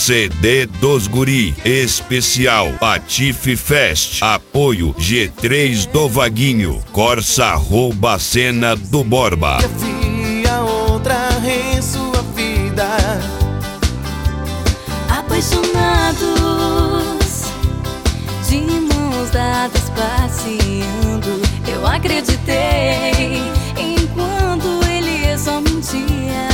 CD dos Guri, especial Patife Fest, apoio G3 do Vaguinho, Corsa rouba a cena do Borba. Havia outra em sua vida, apaixonados, de mãos dadas passeando. Eu acreditei enquanto ele só mentia.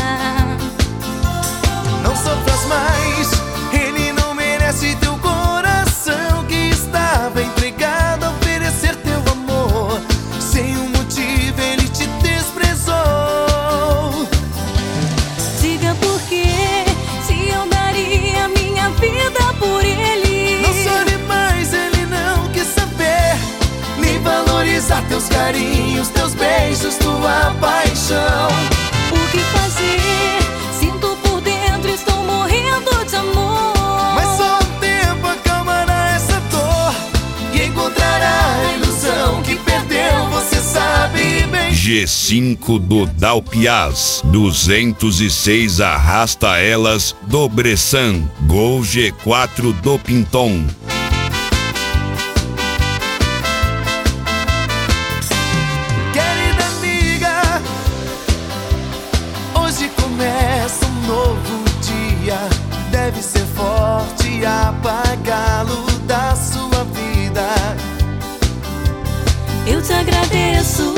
não sofras mais, ele não merece teu coração que estava entregado a oferecer teu amor. Sem um motivo ele te desprezou. Diga por quê, se eu daria minha vida por ele. Não chore mais, ele não quis saber nem valorizar teus carinhos, teus beijos, tua paixão. O que fazer? Sinto por dentro, estou morrendo de amor. Mas só o tempo acalmará essa dor e encontrará a ilusão que perdeu, você sabe bem. G5 do Dalpiaz, 206 Arrasta Elas do Bressan, Gol G4 do Pinton. Querida amiga, hoje começa um novo dia. Deve ser forte e apagá-lo da sua vida. Eu te agradeço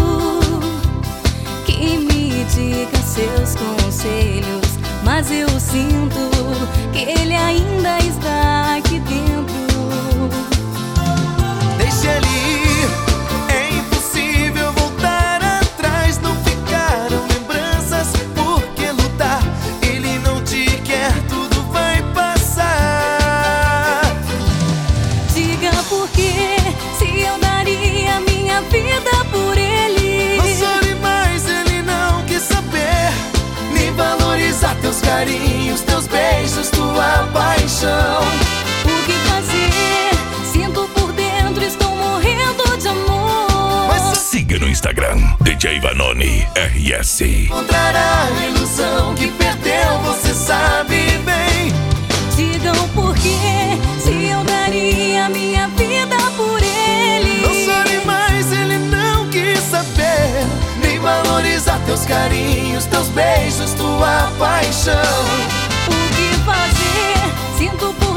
que me diga seus conselhos, mas eu sinto que ele ainda está aqui dentro. Deixa ele ir, é impossível voltar atrás. Não ficaram lembranças por que lutar. Ele não te quer, tudo vai passar. Diga por quê, se eu daria minha vida por ele. Não chore mais, ele não quis saber nem valorizar teus carinhos, teus beijos, tua paixão. O que fazer? Sinto por dentro, estou morrendo de amor. Mas só Siga no Instagram, DJ Vanoni RS. encontrará a ilusão que perdeu, você sabe bem. Digam por quê, se eu daria minha vida por ele. Não chore mais, ele não quis saber nem valorizar teus carinhos, teus beijos, tua paixão. O que fazer? Sinto por